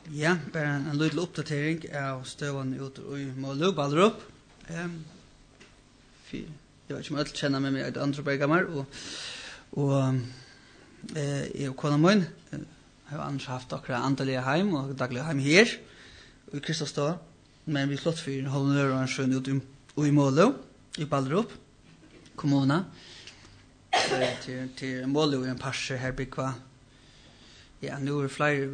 Ja, bara en liten uppdatering av støvan ut i Måløv, Ballerup. Jeg vet ikke om alle kjenner med meg et andre bergammer, og jeg og kona min har annars haft akkurat andalige heim og daglige heim her i Kristastad, men vi flott for halvnør og en sjøen ut i Måløv, i Ballerup, kommuna, til Måløv i en parser her bygva. Ja, nu flere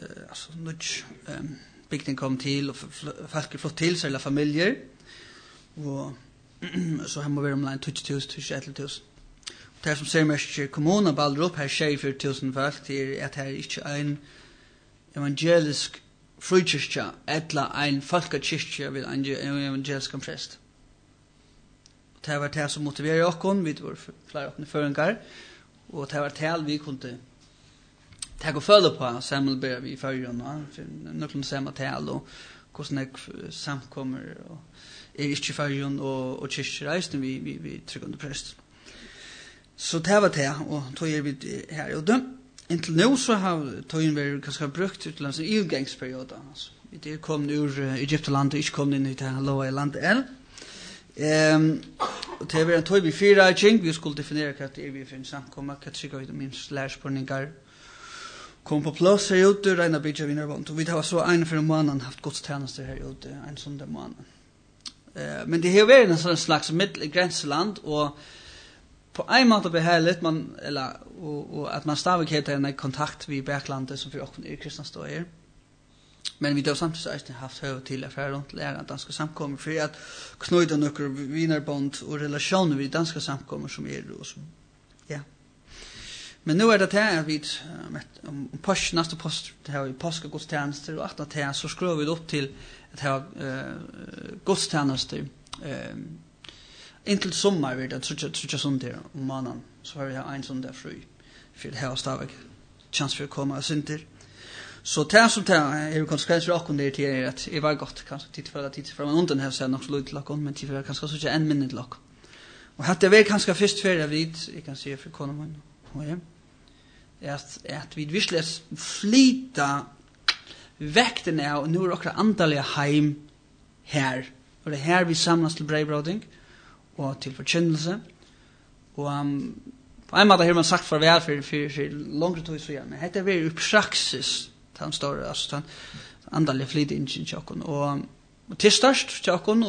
bygning kom til, og folk flott til, særlig familier, og så her må være omlegn 20.000-11.000. Det som ser mest kommunen Ballerup, her 24.000 folk, til at her ikke en evangelisk frikirke, eller en folkekirke ved en evangelisk prest. Det var det som motiverer oss, vi var flere åkne føringer, og det var det vi kunne ta og følge på, sammen ber vi i førjen, nøkkelen samme tal, og hvordan jeg samkommer, og ikke førjen, og kyrkjereisen, vi tryggende prest. Så det var det, og tog vi her ute. Inntil nå så har togjen vært ganske brukt til en utgangsperiode. Vi er kommet ur Egyptelandet, ikke kommet inn i det lova i landet el. Og det var en tog vi fyra ting, vi skulle definere hva det vi finner samkommer, hva det er minst lærspurningar, kom på plass her ute, regna bygja vinnerbånd, og vi har så en for en måned haft godstjenester her ute, en sånn måned. Men det har vært en slags middelgrenseland, og på en måte behagelig, og at man stadig heter en kontakt ved Berglandet, som for åkken i Kristastad er. Men vi har samtidig haft høy til affære rundt lære danske samkommer, for at knøyde noen vinnerbånd og relasjoner ved danske samkommer som er, og som, ja. Men nu det at vi næste post det har vi påskegodstjenester, og at det så skrur vi opp til at ha godstjenester inntil sommar vil det trutja sundir om måneden, så har vi en sundag fri, for det har stadig chans for å komme og sundir. Så det som det er konsekvenser av det til er at jeg var godt, kanskje tid for man undan her, så nok så lyd til lakken, men tid for kanskje så ikke en minne til lakken. Og hatt det var kanskje først ferie vid, jeg kan si for kona min, at vi virkelig flyta vekten av, og nå akkurat andalige heim her, og det her vi samlas til brevbråding, og til forkynnelse, og på en måte har man sagt farvel for långt tid så men dette er jo praksis, den står altså den andalige flytingen til tjokken, og til størst tjokken,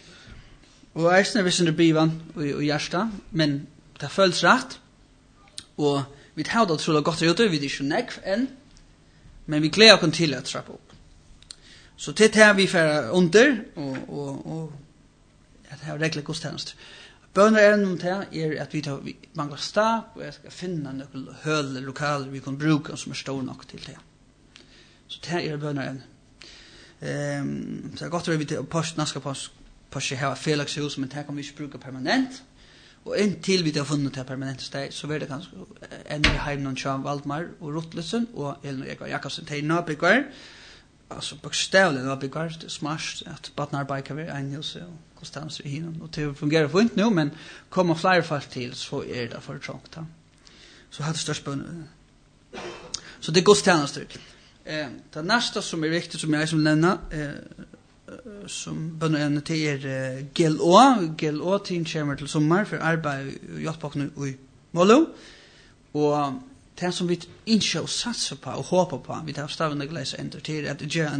og eisene hvis det blir vann og hjärsta, men det føles rett, og vi tar det trolig godt ute, vi er ikke nekv enn, men vi gleder oss til å trappe opp. Så til det vi får under, og det er regler godstjenester. Bønner er noen til at vi mangler stak, og jeg skal finne noen høle lokaler vi kan bruke som er stor nok til det. Så det er bønner en. Så det er godt at vi til naska post har felagshus, men det kan vi ikke bruke permanent. Og inntil vi har funnet det permanente sted, så er det kanskje en i heimen av Valdemar og Rotlesen og Elin og Egar Jakobsen. Det er nabyggar, altså bokstavlig nabyggar, det er smart at badnarbeid kan være en hos og konstanser i hinnom. Og det fungerer fint nå, men kommer flere folk til, så er det for trångt. Så har det størst bønner. Så det er godstjenester. Det neste som er viktig, som jeg som nevner, som bønner til GLO til kommer til sommer for arbeid i Hjaltbakken i Måløv, og det som vi ikke har satset på og håper på, vi har stavende glede ender til at det gjør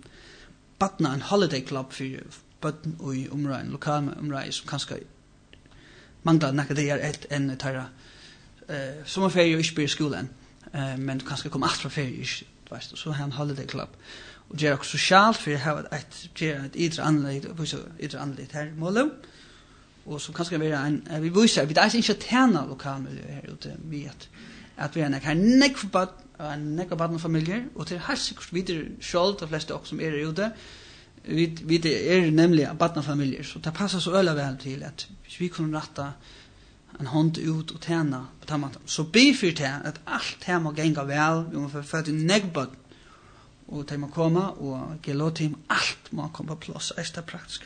en holiday club for bøtten i områden, lokale områden som kanskje mangler noe det er enn tæra sommerferie og ikke blir i skolen, men kanskje kommer alt fra ferie, så har en holiday club. Og det er også sosialt, for jeg har et idre anlegg her i Måløv, og som kanskje være vi viser, vi er ikke tjener lokalmiljø her ute, at vi har nekva barnefamilier, og til helt sikkert videre selv, de fleste også som er her ute, vi er nemlig barnefamilier, så det passer så øyla vel til at hvis vi kunne rette en hånd ut og tjene på tammaten, så bifyr til at alt her må genga vel, vi må få født i nekbad, og de må komme, og gelotim, alt må komme på plass, det praktisk.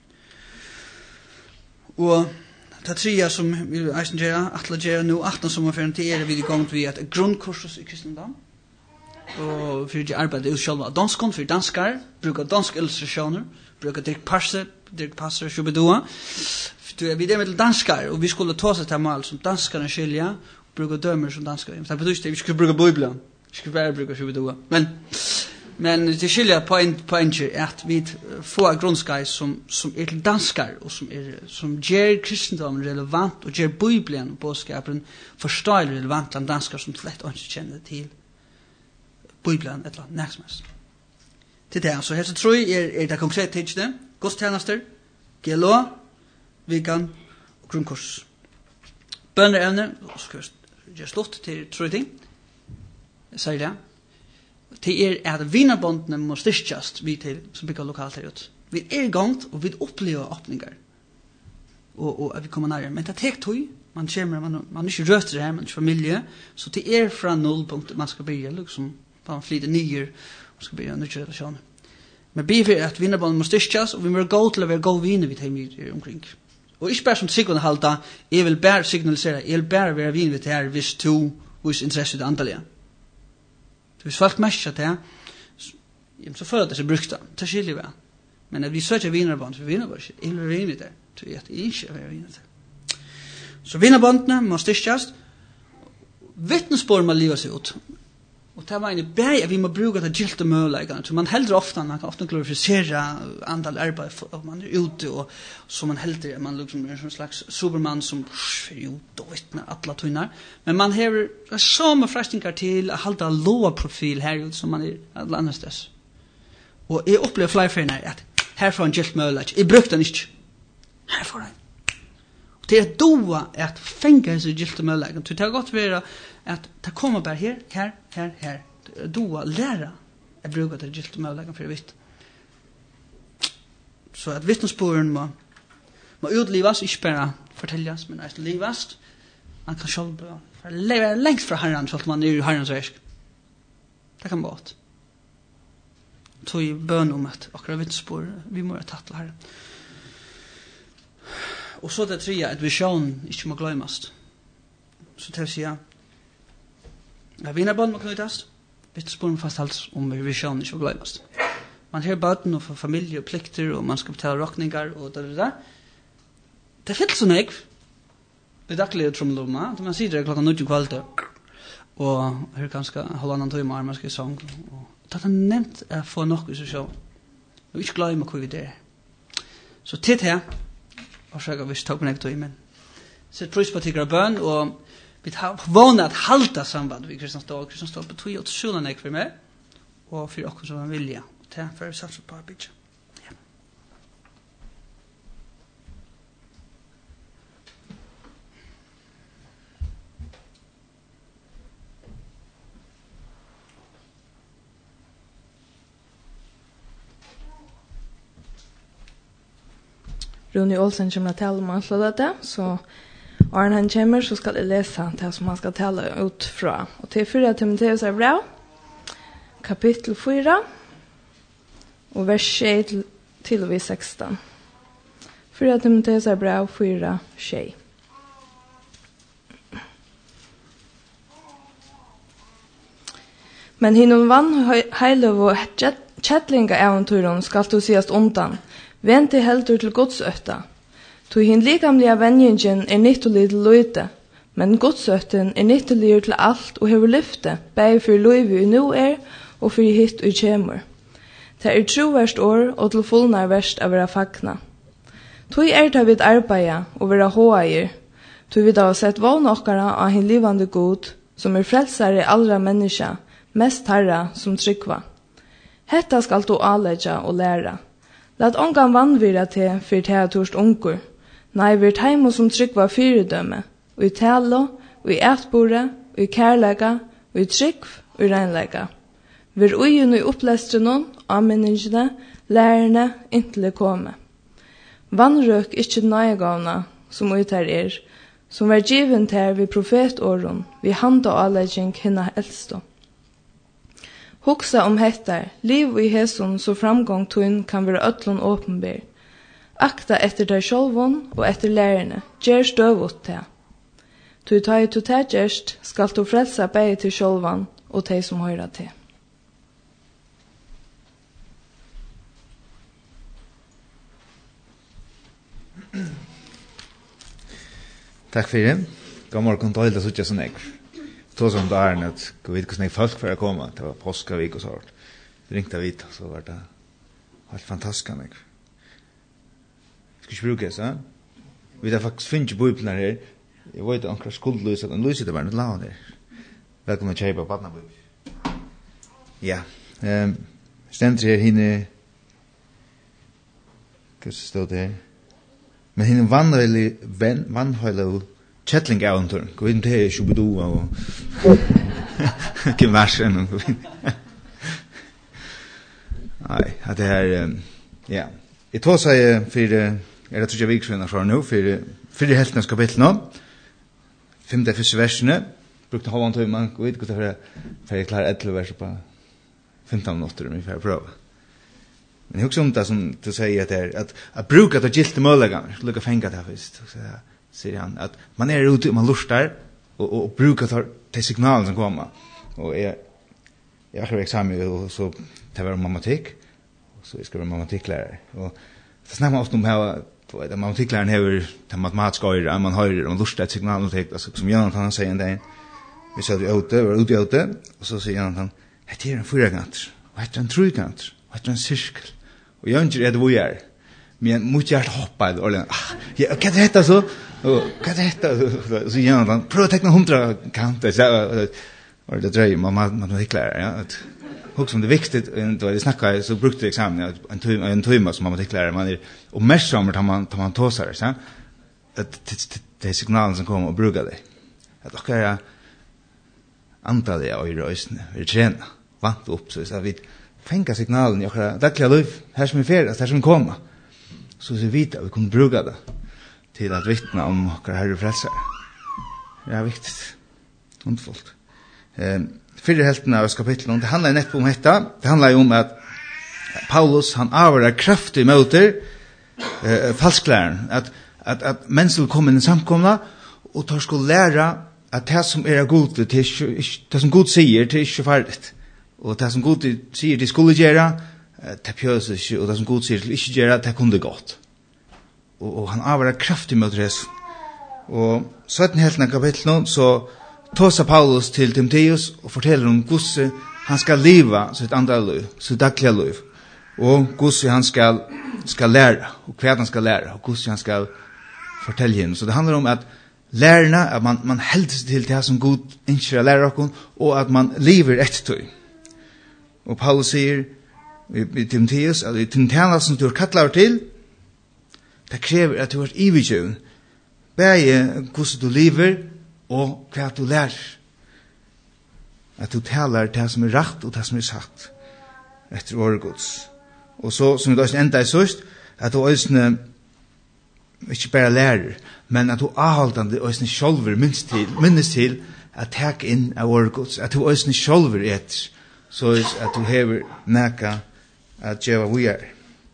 Og det tredje som vi eisen gjøre, atle gjøre nå, 18 sommerferien til vi i gang til at grunnkursus i kristendom, og för att arbeta ut själva danskon för danskar brukar dansk illustrationer brukar Dirk Passer Shubedoa för vi det med danskar och vi skulle ta sig till mål som danskarna skilja brukar dömer som danskar det betyder det vi skulle bruka bibeln skulle vara brukar Shubedoa men det skilja point är att vi får grundskaj som är danskar och som ger kristendomen relevant och ger bibeln och boskapen förstår relevant bland danskar som slett inte känner till bibeln eller näsmast. Till det så här så tror jag det konkret tidsne gudstjänster gelo vegan och grundkurs. Bönnerämne ska just slått till tror jag säger det. Det att vinnarbondene måste styrkas vi till som bygger lokalt ut. Vi gångt och vi upplever öppningar. Och vi kommer närmare men det tar tid. Man kommer man inte röster här med familj så det från nollpunkt man ska börja liksom på flyta nyer och ska börja nya relationer. Men be för att vinnarbondene måste styrkas och vi måste gå till att vara god viner vid hem omkring. Och inte bara som signaler halta, jag vill bara signalisera, jag vill bara vara vin vid det här hvis to hos intresse det antalliga. Hvis folk märker det, så får det sig brukta. Det skiljer vi. Men när vi söker vinnarband, så vinner vi inte. Eller vi vinner det. Så jag inte vinner det. Så vinnarbandene måste styrkas. Vittnesbord må liva sig ut. Och det var en berg att vi må bruka det gilt och möjliga. Så man hellre man kan ofta glorificera antal arbete om man är ute och så man hellre man liksom en slags superman som är ute och vittnar alla tunnar. Men man har samma frestingar till att hålla låg profil här ute som man är alla annars dess. Och jag upplever flyfärna att här får en gilt möjliga. Jag brukar den inte. Här får den. Och det är doa att fänga sig gilt och möjliga. Det har gått vara att det kommer bara här. Doa lära. Jag brukar det gilt och möjliga för vitt. Så att vittnesbörden må utlivas, inte bara fortäljas, men att livas. Man kan själv leva längst från Herren, så att man är i Herrens verk. Det kan vara. Så i bön om att akkurat vittnesbörden, vi må ha tatt Herren. Och så det tredje, att vision inte må glömmas. Så det vill säga, vinnarband må knytas, vittnesbörden fasthålls om vision inte må glömmas. Man har böten och för familj och plikter och man ska betala räkningar och det. Det finns så nek. Det är dagliga trumlumma. Man sitter klockan 9 kvällar och hur ganska hålla annan timmar man ska sång. Det är nämnt att få något så så. Jag vill inte glömma hur vi det. Så titt här. Och så vi tar på nästa tid men. Så pris på tigra bön och vi har vana att hålla samband med Kristianstad. Kristianstad på 2 och 7 nek för mig och för också som man vilja. Det för satsa på bitch. Ja. Rune Olsen kommer att tala om att slå det, så när han kommer så ska jag läsa det som han ska tala ut från. Och till 4 Timoteus är bra, kapitel 4, och vers 6 till och vid 16. 4 Timoteus är bra, 4, 6. Men hinom vann heilöv och kättlinga äventyren skall du siast undan. Vänd till heldur till godsötta. Tu hin likamliga vänjingen nyttelig til løyte, men godsøtten nyttelig til alt og hever lyfte, bæg for løyve i nu og for hitt og kjemur. Det troverst år og til fullnar verst av vera fagna. Tu ta vid arbeida og vera håair, tu vid ha sett vågn okkara av hin livande god, som frelsare allra menneska, mest herra som trykva. Hetta skal du avledja og læra. Lat ongan vannvira til for teatorst onkur. Nei, vi heimo som trykva fyrdømme, og i talo, og i ætbore, og i kærlega, og i trykv, og i regnlega. Vi ugen og i opplestrenon, anmenningene, lærerne, inntil komme. Vannrøk ikkje nøygavna, som utar som var given ter vi profetåren, vi handa og avlegging hinna eldstå. Hugsa om hettar, liv i heson så framgång tun kan være ötlun åpenber. Akta etter deg sjálvun og etter lærerne, gjer støvut til. Tu ta i tu ta gjerst, skal du frelsa bæg til sjálvan og teg som høyra til. Tack för det. God morgon, dåligt att sitta så näck. Då som där är att gå vid hur folk för att komma. Det var påskavik och så. Ringte vid så var det helt fantastiskt näck. Ska vi bruka så? Vi har faktiskt finns bibeln här. Jag vet att skuldlös att lösa det var inte långt där. Välkommen till Cheba Patnabib. Ja. Stämt här hinne. Kus stod där. Men hinne vanhøyla Kjettling-eventyr. Gå inn til Shubidua og Kimversen. Nei, det her, ja. Jeg tar seg for, det tror jeg viksvinner fra nå, for heltenes kapittel nå. 5. første versene. Brukte halvann tøyman, gå inn, for jeg klarer 11 verser på 15 minutter, om jeg får prøve. Men jeg husker det som du sier at bruka det gilte møllegene, lukka fenga det først, sier han, at man ute, man lustar, og brukar de signalen som kommer. Og jeg akkurat eksamen, og så det var matematikk, og så jeg skal være matematikklærer. Og det snakker man ofte om her, at matematikklæren hever det matematiske øyre, man høyrer, man lustar et signal, som Jonathan sier en dag, vi satt ute, og så sier Jonathan, det er en fyrakanter, og det er en trukkanter, og det er en sirkel. Og jeg ønsker det vi er. Men mot hjert hoppet, og hva er dette så? Og hva er dette? Så gjør han, prøv å tekne 100 kanter. Og det drøy, matematikklærer, ja. Hva som det er viktig, da jeg snakket, så brukte jeg eksamen, en tøyma som matematikklærer, man er oppmerksom til man tåser, så at det er signalen som kommer og bruker det. At dere er antallet av øyne, vi trener, vant opp, så vi fänga signalen i okra dagliga liv, här som är färdas, här som kommer. Så vi vet att vi kan bruka det till att vittna om okra herre frälsare. Det är viktigt. Underfullt. Fyrre helten av kapitlet, det handlar nettopp om detta. Det handlar ju om att Paulus, han avvarar kraftig möter falsklären. Att människor kommer in i samkomna och tar skulle lära att det som är god, det som god säger, det är inte farligt. Og det som Gud sier de skulle gjøre, det pjøs ikke, og det som Gud sier de ikke gjøre, det kunne godt. Og han avvarer kraftig mot det. Og 17 heltene kapitlet, så tåser Paulus til Timotheus og forteller om hvordan han skal leve sitt andre liv, sitt daglige liv. Og hvordan han skal lære, og hva han skal lære, og hvordan han skal fortelle henne. Så det handler om at lærerne, at man helder seg til det som Gud ønsker å lære oss, og at man lever etter det. Og Paulus sier i Timotheus at i tjeneste som du har kattlet til, det krever at du har iverkjøven. Begge hvordan du lever og hva du lærer. At du taler det som er rett og det som er satt etter året Guds. Og så, som vi da enda er søst, at du også ikke bare lærer, men at du avholdende også selv minnes til at takk inn av året Guds. At du også selv etter så at du hever nækka at djeva vi er.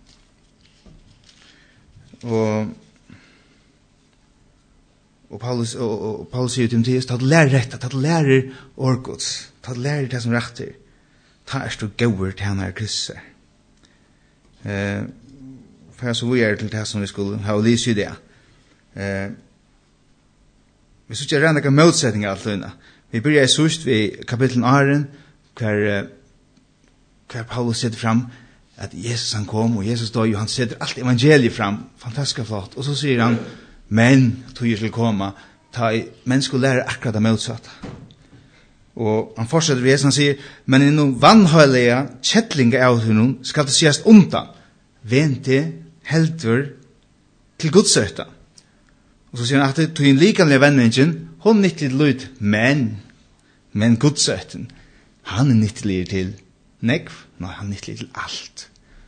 Og Paulus sier til Timotheus, ta du lærer rett, ta du lærer orgods, ta du lærer det som retter, ta er du gauer til han her krysser. For så vi er til det som vi skulle ha og lyse i det. Vi synes ikke renne motsetning av alt lønna. Vi begynner sørst ved kapitlen 8, hver Paulus setter fram at Jesus han kom, og Jesus døg, og han setter alt evangeliet fram, fantastisk flott, og så sier han, men tog jeg til komme, men skulle lære akkurat det motsatte. Og han fortsetter ved Jesus, han sier, men i noen vannhøylige kjettlinger av hunnen skal det sies undan, vente heldur til godsøtta. Og så sier han at tog en likanlige venningen, hun nyttelig lyd, men godsøtten, han er nyttelig til negv, nei, han er nyttelig til alt.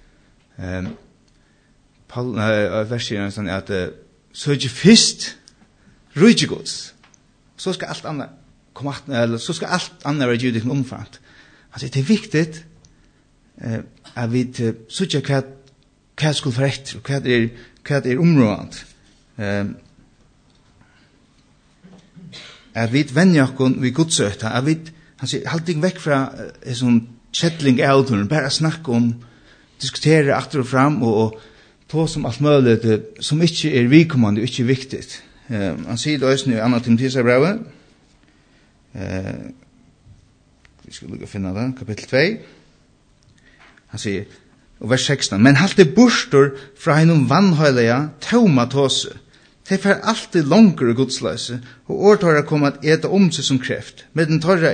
Vers sier han at så er ikke først rydde gods, så skal alt annet komme eller så skal alt annet være givet omframt. Altså, det er viktig at vi sier hva skulle for etter, hva er området. At vi venner oss ved godsøta, at vi han sier, halt ikke vekk fra en sånn kjettling i autoren, bare snakke om, diskutere atter og fram, og på som alt mulig, som ikke er vidkommende, ikke viktig. Han sier det også nu i andre Timotheusbrevet. Vi skal lukke å finne det, kapittel 2. Han sier, og vers 16, men halt det borster fra hennom vannhøylega tauma tåse. De fer alltid langer i godsløse, og årtøyre kommer at eta om seg som kreft. Med den tørre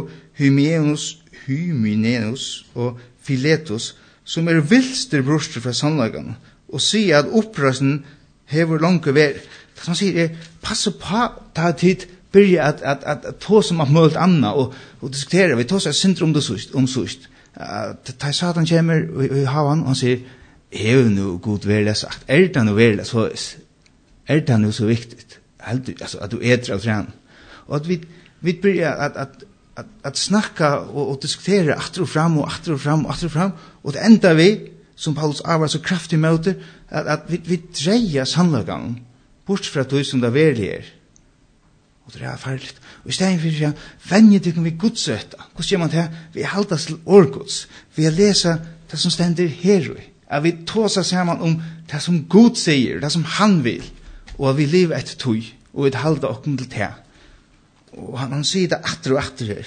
Hymeneus og Philetus, som vilster borster fra sannlegene, og sier at opprøsten hever langer vær. Det som sier passa på ta tid börja att ta som att möta Anna och diskutera. Vi tar så syndrom om sust. Ta Satan kommer i havan och säger är nu god väl sagt. Är det nu väl så är det nu så viktigt. Alltså att du äter av trän. Och att vi börjar att snacka och diskutera efter och fram och det enda vi som Paulus arbetar så kraftigt mot att vi drejer sannlagan bort fra det som det verlig Og det farligt. Og i stedet for å vennje det vi godsøtta. Hvordan gjør man det? Vi halter til årgods. Vi leser det som stender her. At vi tåser sammen om det som Gud sier, det som han vil. Og at vi lever etter tog. Og vi halter okken til det. Og han sier det atter og atter her.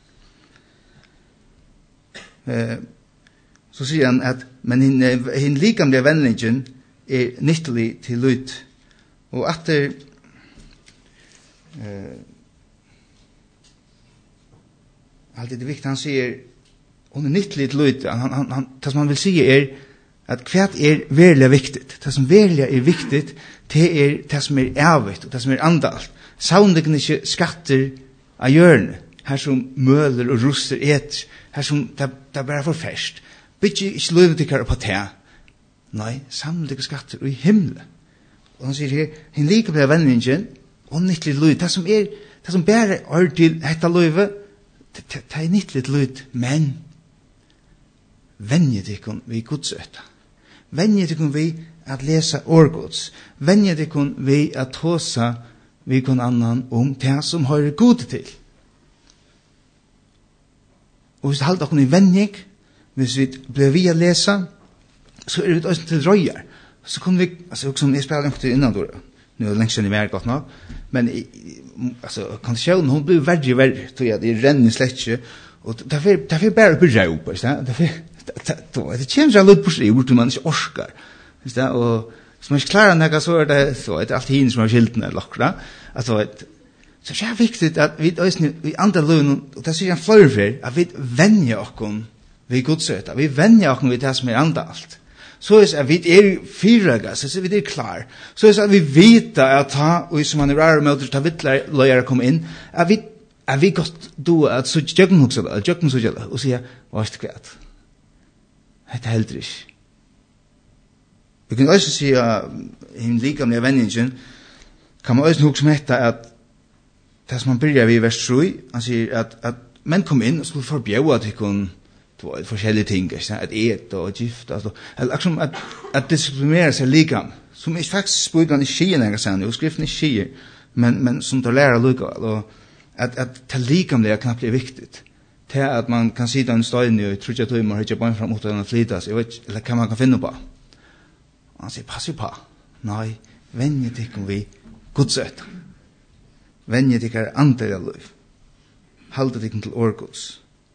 Så sier han at men hin likamlige vennlingen nyttelig til lyd. Og atter alltid det viktigt han säger hon nyttligt lite han det som han vill säga att kvärt verkligen viktigt det som verkligen viktigt det som ärvigt och det som andalt soundigen inte skatter av hjörne här som möler och ruster här som det bara för fest bitte ich löve dig på te nej samlade skatter i himlen och han säger hin lika blir vänningen och nyttligt lyd. Det som bär är till detta löve, det är nyttligt lyd. Men, vänjer dig vi godsöta. Vänjer dig vi att läsa årgods. Vänjer dig vi att håsa vi kon annan om det som har god till. Och hvis det halter okkur i vänjig, hvis vi blir vi att läsa, så det också till röjar. Så kommer vi, alltså som jag spelar inte innan då. Nu länge sedan i mer gott nå. Men alltså konditionen hon blir värre tror jag det renner släcke och därför bara på jobb så därför det känns jag lite på sig hur man inte orkar. Visst det och som är klar när så är det allt hin som har skilten lockra. Alltså så är viktigt att vi andra lön och det ser en flöver att vi vänja oss vi godsöta. Vi vänja oss vid det som är andalt. Så är vi fyraga, så vi klar. Så är vi vita att ta och som man är med att vittlar komma in. Är vi gott då att så jöggen också och säga vad är det kvärt. Det är helt rätt. Vi kan också säga in lika med vänningen kan man också hugga med att det som man börjar vid vers 3 han säger att män kom in och skulle förbjuda att ikon två forskjellige ting, at et og gift, altså, liksom at disciplinere seg likam, som ikke faktisk spurgan i skien engang sen, jo skriften i skien, men som du lærer lukka, og at det likamlige kan bli viktigt, til at man kan sitte en støyne, og jeg tror ikke at du må ikke bare fram uten å flytas, jeg vet ikke, eller hva man kan finne på. Og han sier, pass på, nei, vennje tikkum vi godsøtt, vennje tikkar andre liv, halde tikkum til årgods,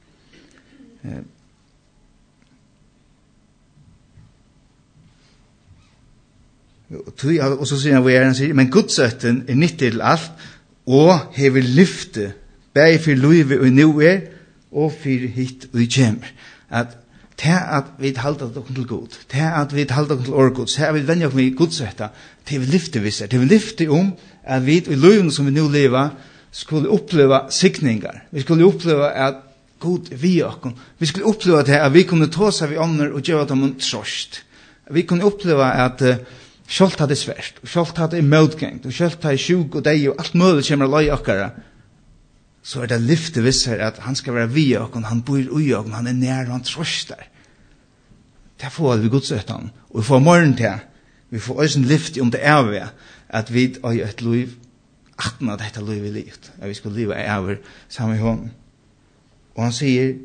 og så sier han men godsøtten nyttig til alt og hever lyfte bæg for løyve og nu og for hit og kjemer at vi halda dere til god at vi halda dere til årgods til vi venner oss med godsøtta til vi lyfte visser til vi lyfte at vi i løyven som vi nu lever skulle oppleva sikningar vi skulle oppleva at god vi oss vi skulle oppleva det at vi kunne ta seg vi ånder og gjøre dem trost vi kunne oppleva at Sjølt hadde svært, og sjølt hadde møtgengt, og sjølt hadde sjuk og deg, og alt mulig kommer å løye okkara, så det lyfte visser at han skal være vi okkon, han bor i okkon, han nær, han trøster. Det får vi godsøtten, og vi får morgen til, vi får også en lyft om det vi, at vi har et liv, at dette liv er livet, at vi skal leve over sammen med hånden. Og han sier,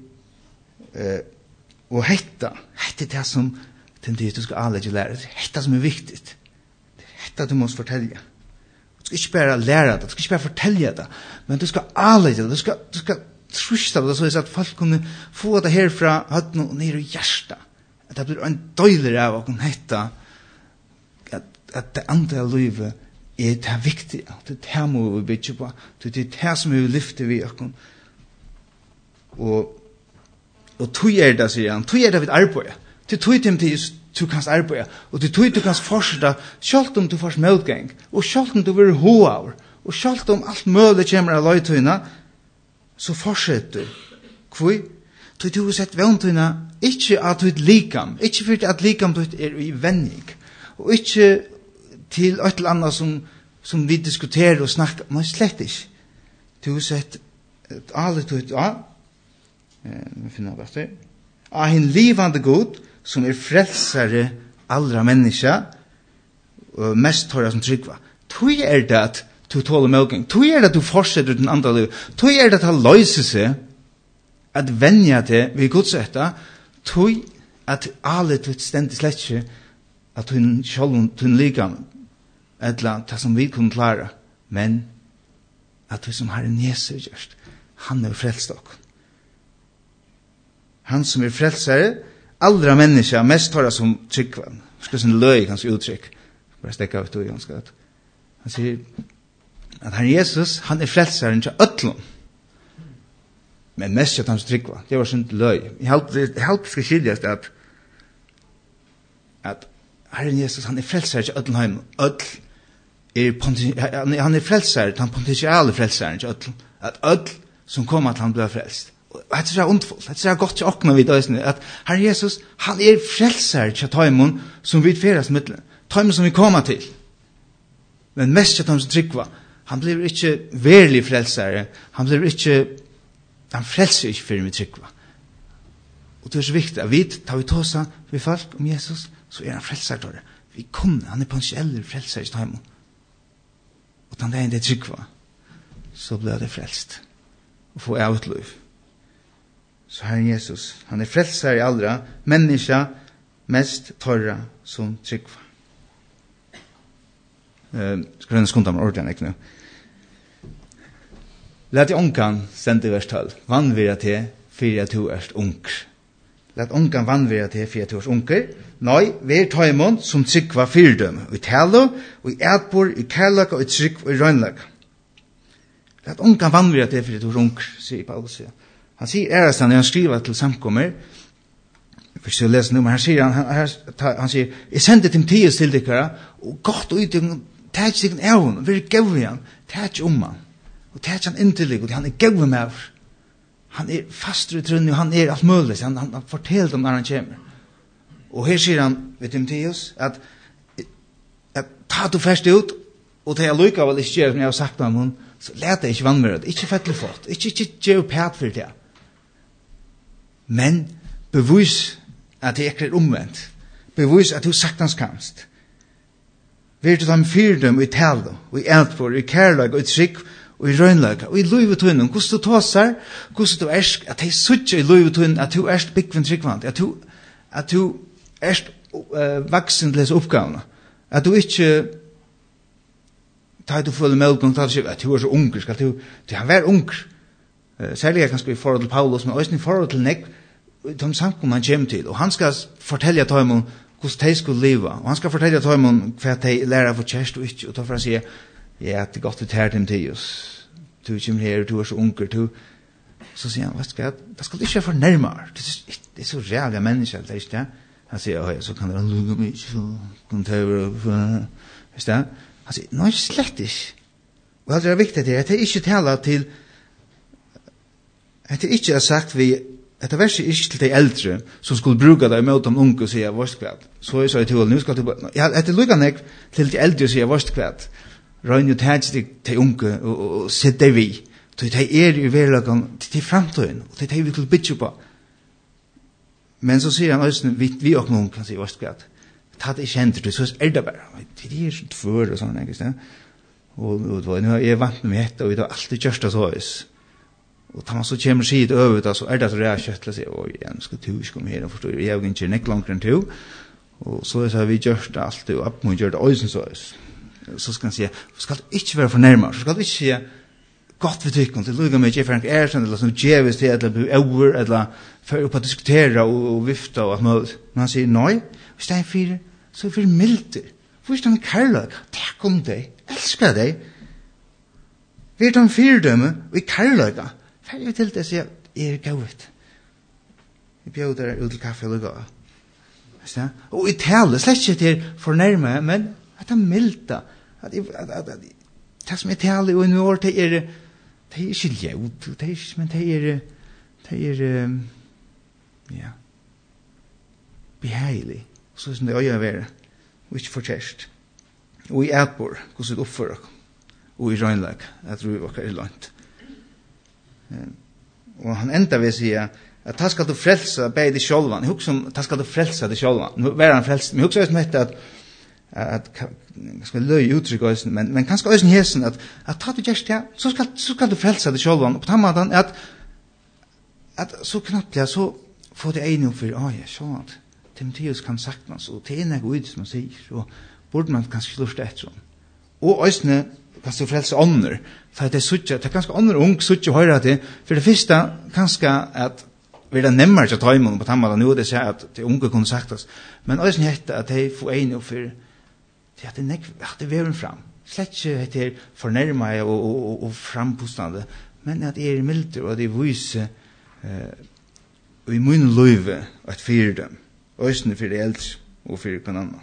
og hette det som du skal anlegge lære. Dette som viktigt. Dette du måste fortälja. Du skal ikke bare lære det, du skal ikke bare fortelle det, men du skal anlegge det, du skal trusta det, så at folk kunne få det herfra høtten og ned i hjertet. At det blir en døyler av å kunne hette at det andre livet er det viktige, det er det må vi bygge på, det er det som vi lyfter vi oss. Og tog det, sier han, tog det vi arbeider. Til tog dem til du kan arbeide, og til tog du kan fortsette, selv om du får medgang, og selv om du vil hoa, og selv om alt mulig kommer av løytøyene, så fortsetter du. Hvor? Du har sett vantøyene, ikke at du er likam, ikke fordi at likam du er i vending, og ikke til et eller annet som vi diskuterer og snakker, men slett ikke. Du har sett alle tøyt av, vi finner hva det er, av en livande god, som er frelsere allra mennesker, og mest tåra som tryggva. Tog det at du tåler medgang, tog det at du fortsetter den andre liv, tog det at han løser seg, at venja det vi godsetta, tog at alle tog stendig slett ikke, at hun sjål hun likam, eller det som vi kunne klare, men at vi som har en Jesus gjørst, han er frelst dere. Han som er frelsere, allra mennesker, mest tåra som tryggva, skal sin løy, hans uttrykk, bare stekka av tog, han sier at han Jesus, han er frelseren til øtlån, men mest at han tryggva, det var sin løy. Jeg halte skal skiljes at Herren Jesus, han er frelseren til øtlån heim, han er frelseren, han potentiale frelseren til øtlån, at øtl som kommer til han blir frelst. Og det er så ondfullt, det er godt til åkna vidt at Herre Jesus, han er frelser til taimon som vi feres middelen, taimon som vi kommer til. Men mest til taimon som tryggva, han blir ikke verlig frelser, han frelser ikke for vi tryggva. Og det er så viktig at vi tar vi tåsa vi folk om Jesus, så er han frelser til det. Vi kommer, han er potentielle frelser til taimon. Og den dagen det tryggva, så blir det frelst. Og få avutliv. Så Herren Jesus, han er frelser i allra, menneska mest torra som tryggva. Skal denne skunta med ordene, ikke nå? Lät onkan sende vers 12. Vannvira til, fyrir at du erst unger. Lät onkan vannvira til, fyrir at du erst unger. Nei, vi er taimon som tryggva fyrdøm. I talo, og i ætbor, i kærlaka, og i trygg, og i røgnlaka. Lät onkan vannvira til, fyrir at du erst unger, sier Paulus. Han sier ærestan, når han skriver til samkommer, for så leser nu, men han sier, jeg sender Timotheus til dere, og godt ut, tæt seg en ævn, vi er gøy igjen, tæt om han, og tæt han inntil og han er gøy med oss. Han er fast i trunn, og han er alt mulig, han forteller om når han kommer. Og her sier han ved Timotheus, at ta du først ut, og det er lykka vel ikke gjør, som jeg har sagt om hun, så let deg ikke vannmøret, ikke fettelig fått, ikke gjør pæt for det. Men bevis at det ikke er omvendt. Bevis at du saktans kanst. Vi er til dem fyrdom i tale, og i ætbor, i kærlag, og i trygg, og i røgnlag, og i løyvetunnen, hvordan du tåsar, hvordan du ersk, at det suttje i løyvetunnen, at du erst byggven tryggvand, at du erst vaksen til disse oppgavene, at du ikke tar du følge medgang, at du er så unger, skal du kan være unger. Særlig jeg kanskje i forhold til Paulus, men også i forhold til Nek, de samkommer han kommer til, og han skal fortelle Taimon hvordan de skulle leve, og han skal fortelle Taimon hva de lærer for kjærst og ikke, og da får han si, ja, det er godt du tar dem til oss, du kommer her, du er så unger, så sier han, vet du hva, det skal ikke være for nærmere, det er så rævlige mennesker, det er ikke det, han sier, ja, så kan det lukke meg, så kan det være, vet du det, han sier, nei, slett ikke, og det er viktig at det er ikke tala til, at det ikke er sagt vi, at det verset ikke til de eldre, som skulle bruke det imot de unge og sier, vårt kvært. Så jeg sa i til, nå skal du, ja, at det lukker nek til de eldre og sier, vårt kvært. Røyne og tæt de unge og sett deg vi. De er i verlagen til fremtiden, og det er vi til bytje på. Men så sier han også, vi og noen kan si, vårt kvært. Ta det ikke henter, så er det bare. Det er så tvør og sånn, ikke sant? Og nå er jeg vant med dette, og vi har alltid gjørst det så. Og da man så kommer siden over det, så er det så rett kjøtt til å si, oi, jeg skal du ikke komme her, og forstår, jeg er ikke nekk langt enn du. Og så har vi gjort det alltid, og opp må gjøre det øysen så. så skal han si, skal du ikke være fornærmet, så skal du ikke si, godt vi tykker, til lukker meg, Frank Ersen, eller som djevis til, eller blir over, eller for å diskutere og vifte og alt mulig. Men han sier, nei, hvis det er en fire, så er vi milder. Hvor er det kærløk? Takk om deg, elsker deg. Vi er den firedømme, og i kærløk. Fer jeg til det, sier jeg, gøyt. Jeg bjør der ut til kaffe og lukka. Og i tale, slett ikke til fornærme, men at det er milda. Det som er tale og i år, det er ikke ljød, men det er ja, behagelig. Så som det øye være, og ikke fortjerst. Og i ætbor, hvordan det oppfører dere, og i røgnlag, jeg tror dere er langt. Og han enda vil si at ta skal du frelse beid i sjølvan. Jeg husker om ta skal du frelse det sjølvan. Nå er han frelst. Men jeg husker om at jeg skal løye uttrykk også, men kanskje også hesen at ta du gjerst det, så skal du frelse det sjølvan. Og på den måten at så knappt jeg så får det ene for, ja, så at Timotheus kan saknas, og det er noe ut som man sier, og burde man kanskje lurt etter sånn. Og også kanskje frelse ånder, for det er kanskje ånder ung suttje høyre til, for det første kanskje at vi er nemmere til å ta imen på tammene, nå det sier at det unge kunne saktas, men også hette at de får ene for at det er veven fram. Slett ikke at det er fornærmet og frampostende, men at det er mildt, og det er vise og i min løyve og et fyrdøm, også for det eldre og for den annen.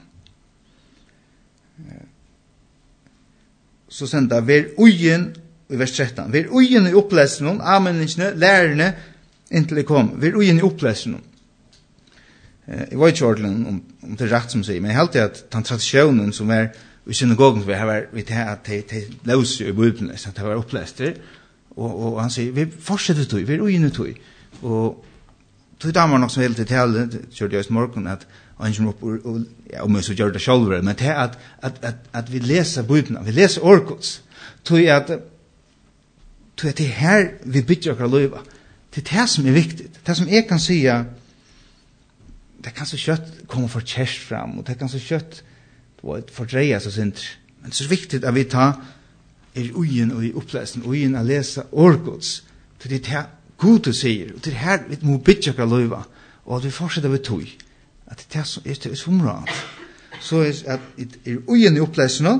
Så sender ver ugen i vers 13. Ver ugen i opplesningen, anmenningene, lærerne, inntil det kom. Ver ugen i opplesningen. Jeg var ikke ordentlig om det er rett som sier, men jeg halte at den tradisjonen som er i synagogen vi har vært at de løser i Bibelen, at det var opplest der, og han sier, vi fortsetter tog, vi er ugen i tog. Og tog damer nok som hele til tale, kjørte jeg i morgen, at han kommer opp, og vi så gjør det selv, men det er at vi leser Bibelen, vi leser Orkots, tog jeg at det er her vi bytter akkurat løyva. Det er det som er viktig. Det som jeg kan si, det kan så kjøtt komme for kjærst fram, og det kan så kjøtt fordreie seg sint. Men det er så viktig at vi tar ugen og i opplesen, ugen å lese Orkots, til det er Gode sier, og til her vi må bytte akkurat løyva, og at vi fortsetter ved tog. At det er så området. Så er at ugen i opplesene,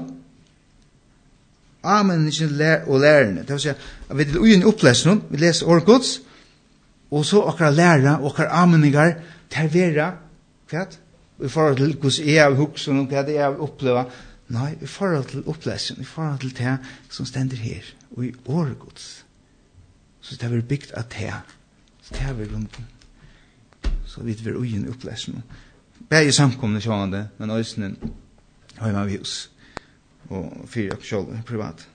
anmenningene og lærerne. Det vil si at vi er ugen i opplesene, vi leser Orkots, og så akkurat lærer, og akkurat anmenninger, til vera, hva? I forhold til hvordan jeg har hukset, og hva jeg har opplevd. Nei, i forhold til opplesene, i forhold til det som stender her, og i Orkots. Så det har vært bygd av det. Så det har vært rundt. Så vi vil ugen i opplesningen. Begge samkomne sjående, men også har vi med hus. Og fyra sjål privat.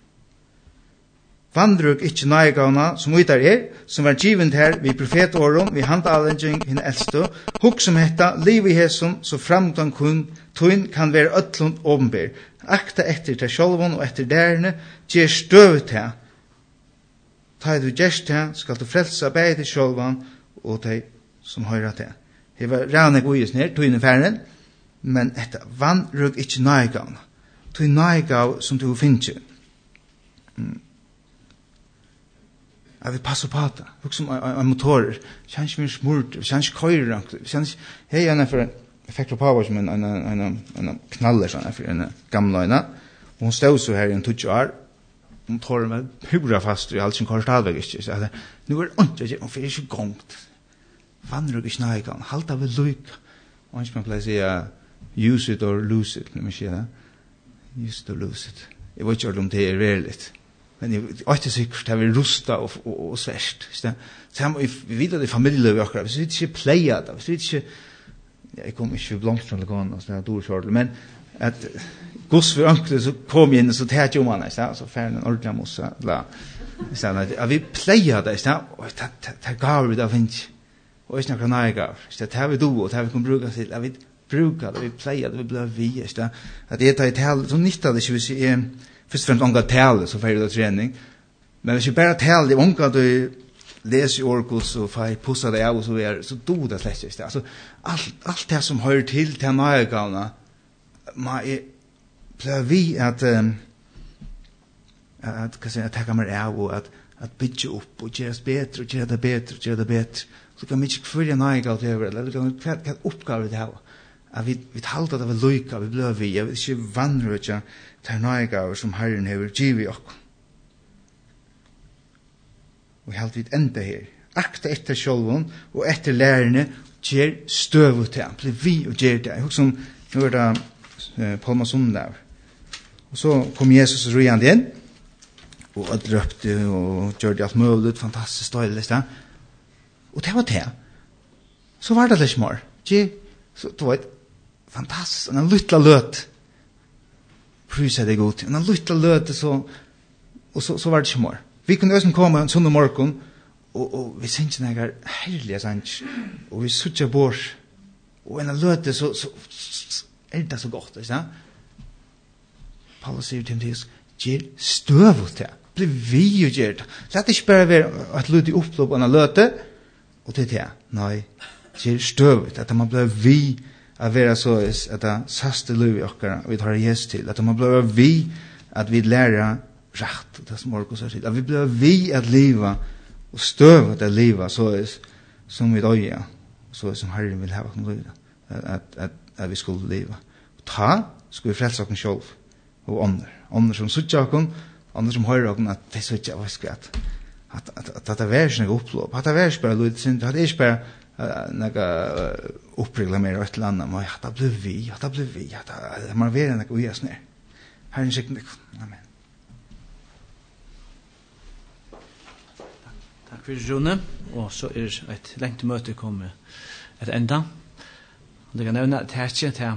Vandruk ikke nøygavna, som uitar som var givent her, vi profetåren, vi handalenging, hinn eldste, hukk som hetta, liv i hesson, så framdan kun, tun kan være ötlund åbenber. Akta etter til sjålvon og etter derne, gjer støvet her. Ta du gjerst her, skal du frelsa begge til sjålvon, og de som høyrer til. Det var rann jeg uges ned, tun i færen, men etter vandruk ikke nøygavna. Tun nøygav som du finner. Jeg vil passe på det. Hukk som en motorer. Kjenns mer smurt. Kjenns køyre. Kjenns... Hei, jeg for jeg fikk på som en knaller sånn, for en gamle øyne. Og hun stod så her i en 20 år. Motoren var hura fast, og jeg hadde ikke kørt stadigvæk ikke. Så jeg nå er det ikke, og for det er ikke gongt. Vandrer ikke snøygan. Halt av et lyk. Og han skal pleier si use it or lose it. Når man sier det. Use it or lose it. Jeg vet ikke om det er veriligt. Men jeg er ikke sikkert at vi rusta og sverst. Så vi vet at det er familieliv akkurat. Hvis vi ikke pleier det, hvis vi ikke... Jeg kom ikke blomst fra leganen, så det er dårlig, men at Guds for anklet, så kom jeg inn, så tar jeg om han, så færre en ordentlig mossa. At vi pleier det, og det gav vi det finnes. Og ikke noe nøye gav. Det har vi do, og det har vi kan bruke til. At vi bruker det, vi pleier det, vi blir vi. At jeg tar i tale, så nytter det ikke hvis jeg først og fremst unga tale, så får du trening. Men hvis du bare taler det unga, du leser i Orkos og får pussa deg av, så do det slett ikke. Altså, alt det som hører til nøyegavna, blev vi att kan säga att ta mig av och att bygga upp och göra det bättre. Så kan vi inte följa något allt över eller kan uppgåva det här. Att vi halta det var lycka vi blev vi är inte vandröja tar något som Herren har givit oss. Vi har alltid ända här. Akta efter självon och efter lärarna ger stöv till han. Blir vi och ger det. Som nu är det Palmasund och så kom Jesus rejande igen. Och dröpte och gjorde allt möjligt. Fantastiskt stöjligt. Och det var det. Så var det lite mer. Så det var ett fantastiskt. En liten löt. Prysade det gott. En liten löt så var det inte mer. Vi kunde också komma en sån morgon och vi syns några härliga sanns och vi suttjar bort och en löte så det så gott, så Paulus säger till Timoteus, ger stöv åt det. Blir vi och ger det. Låt inte bara vara att löte upplopp och en löte och det. Nej, ger stöv åt att man blir vi att vara så att det saste liv i okkara och vi tar Jesus till. Att man blir vi att vi lära rätt, det som Markus har sagt. Att vi blir vi att leva och stöv att leva så är som vi döja. Så är som Herren vill ha oss att vi skulle leva. Ta ska vi frälsa oss själv och andra som suttjar oss, andra som hører oss at det suttjar oss at det er ikke noe opplåp, at det er ikke bare lyd synd, at det er ikke bare noe oppreklamere et eller annet, men at det blir vi, at det må være noe ui oss ned. Herren sikker deg. Amen. Takk for Rune, og så er et lengt møte kommet et enda. Og det kan nevne at det er ikke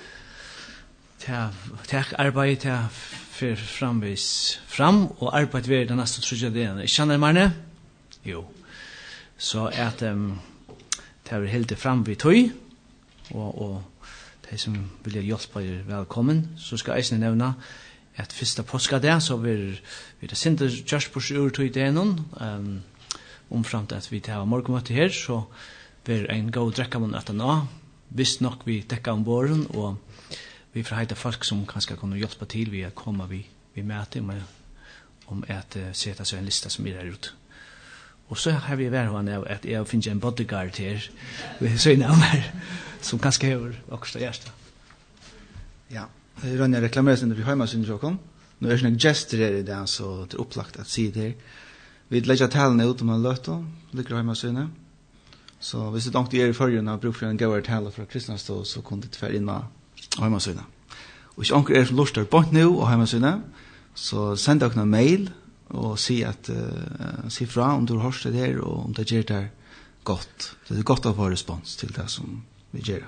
til arbeid til for fram og arbeid ved den neste trodde delen. Ikke kjenner Marne? Jo. Så at det er helt fram ved tøy og de som vil hjelpe er velkommen. Så skal jeg nevne at første påske så vil det sinde just på ur tøy delen omframt at vi tar morgenmøte her så vil en god drekke man etter nå. Visst nok vi dekker om båren og vi får heita folk som kanskje kunne hjelpe til ved å komme vi møte om at sette seg en lista som er ute. Og så har vi vært henne at jeg finner en bodyguard her ved søgnet her som kanskje har også hjerte. Ja, Ronja reklamerer sin vi hjemme sin jokken. Nå er det ikke gesture her i det, så det er opplagt at si det her. Vi legger talene ut om en løte, ligger hjemme sin. Så hvis det er i forrige og bruker en gøyere tale fra kristnestå, så kunne det være inne heimasøyna. Og hvis anker som lurer bort nå og heimasøyna, så send dere en mail og si fra om du har hørt det her og om det gjør det godt. Det er godt å få respons til det som vi gjør.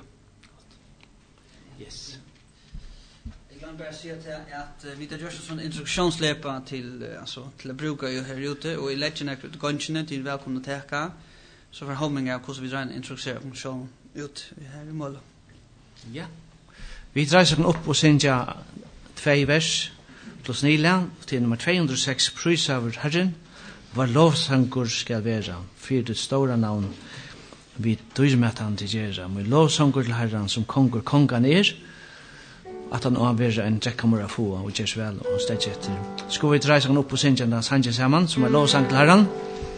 Yes. Jeg kan bare si at vi har gjort en sånn instruksjonslepa til å bruke her ute, og i leggen er gongene til velkomne teka, så for holdning av hvordan vi drar en instruksjon ut her i målet. Ja. Vi drar seg opp og synger 2 vers plus nila til nummer 206 prys av Herren var lovsangur skal være for det store navn vi dyrmetan til gjerra med lovsangur til Herren som kongan at han også være en drekkamur av få og gjørs vel og stedt etter. Skal vi dra seg opp og synger den sangen sammen som lovsang til Herren?